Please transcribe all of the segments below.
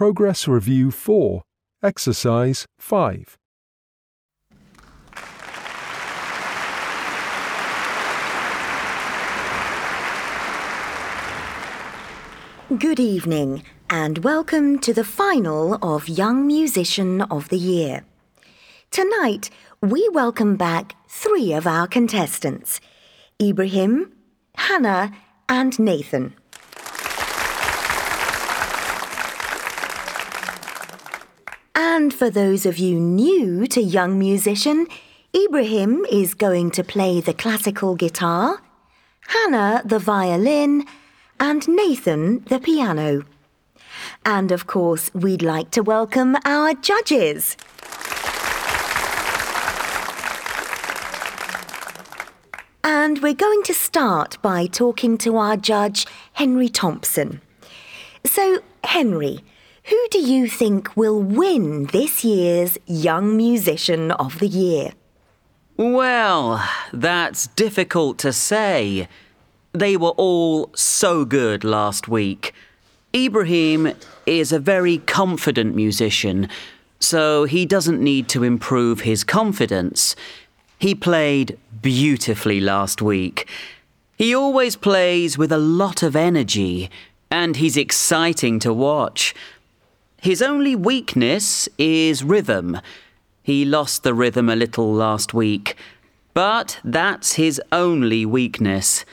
Progress Review 4, Exercise 5. Good evening and welcome to the final of Young Musician of the Year. Tonight, we welcome back 3 of our contestants, Ibrahim, Hannah and Nathan. And for those of you new to Young Musician, Ibrahim is going to play the classical guitar, Hannah the violin, and Nathan the piano. And of course, we'd like to welcome our judges. And we're going to start by talking to our judge, Henry Thompson. So, Henry, who do you think will win this year's Young Musician of the Year? Well, that's difficult to say. They were all so good last week. Ibrahim is a very confident musician, so he doesn't need to improve his confidence. He played beautifully last week. He always plays with a lot of energy, and he's exciting to watch. His only weakness is rhythm. He lost the rhythm a little last week, but that's his only weakness.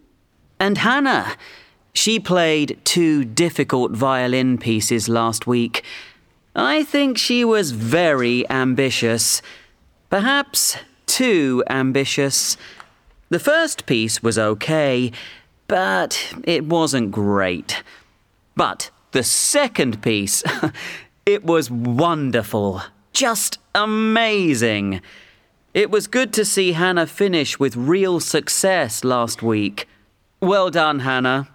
And Hannah, she played 2 difficult violin pieces last week. I think she was very ambitious. Perhaps too ambitious. The first piece was okay, but it wasn't great. But the second piece, it was wonderful. Just amazing. It was good to see Hannah finish with real success last week. Well done, Hannah.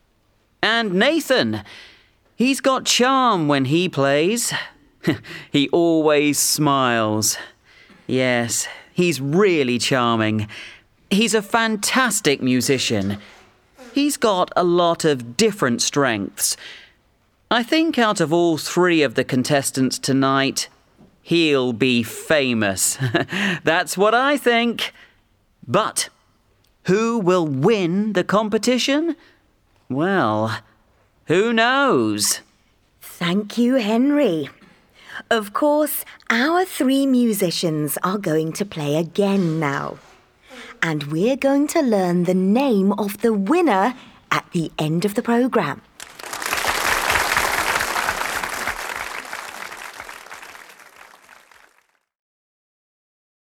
And Nathan, he's got charm when he plays. He always smiles. Yes, he's really charming. He's a fantastic musician. He's got a lot of different strengths. I think out of all 3 of the contestants tonight, he'll be famous. That's what I think. But who will win the competition? Well, who knows? Thank you, Henry. Of course, our 3 musicians are going to play again now. And we're going to learn the name of the winner at the end of the programme.